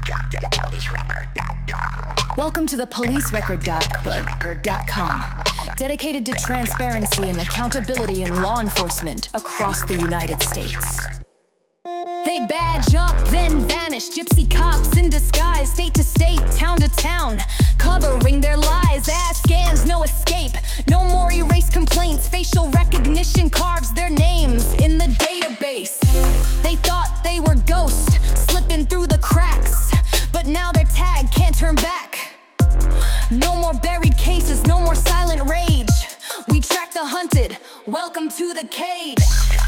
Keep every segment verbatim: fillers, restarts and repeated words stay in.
Welcome to the police record dot com, dedicated to transparency and accountability in law enforcement across the United States. They badge up, then vanish, gypsy cops in disguise, state to state, town to town, covering their lies, ass scans, no escape, no more erased complaints, facial recognition carves their names in the database. They thought they were ghosts, slipping through the cracks, but now their tag can't turn back. No more buried cases, no more silent rage, we track the hunted, welcome to the cage.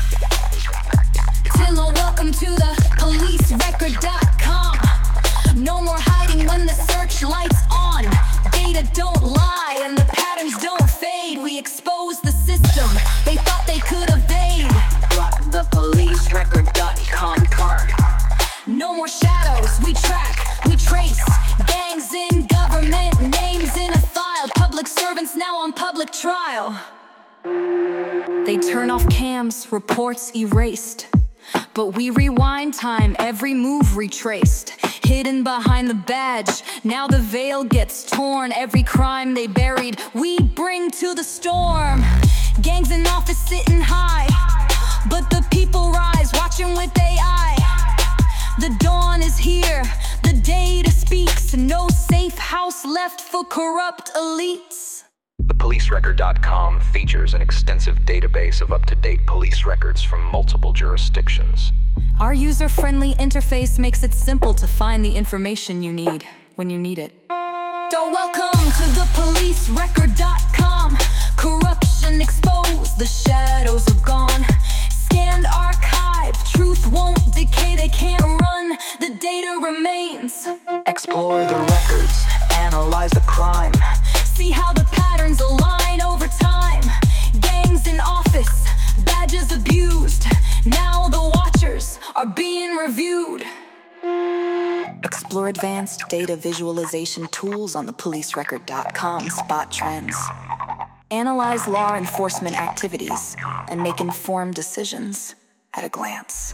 Hello, welcome to the police record dot com. No more hiding when the searchlight's on. Data don't lie and the patterns don't fade. We expose the system they thought they could evade. Rock the police record dot com card. No more shadows, we track, we trace. Gangs in government, names in a file. Public servants now on public trial. They turn off cams, reports erased. But we rewind time, every move retraced. Hidden behind the badge, now the veil gets torn. Every crime they buried, we bring to the storm. Gangs in office sitting high, but the people rise, watching with A I. The dawn is here, the data speaks. No safe house left for corrupt elites. The police record dot com features an extensive database of up-to-date police records from multiple jurisdictions. Our user-friendly interface makes it simple to find the information you need when you need it. So welcome to the police record dot com. Corruption exposed, the shadows are gone. Scanned archive, truth won't decay, they can't run, the data remains. Explore the records, analyze the crime. See how the patterns align over time. Gangs in office, badges abused. Now the watchers are being reviewed. Explore advanced data visualization tools on the police record dot com. Spot trends. Analyze law enforcement activities and make informed decisions at a glance.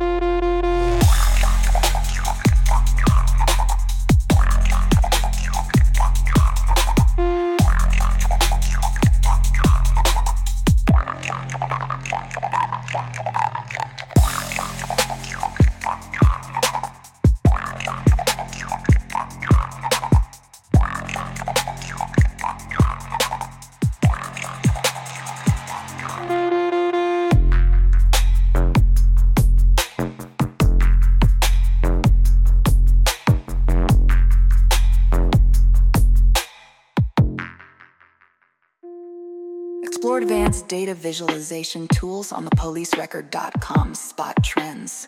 Explore advanced data visualization tools on the police record dot com. Spot trends.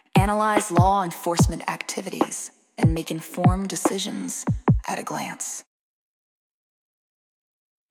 Analyze law enforcement activities and make informed decisions at a glance.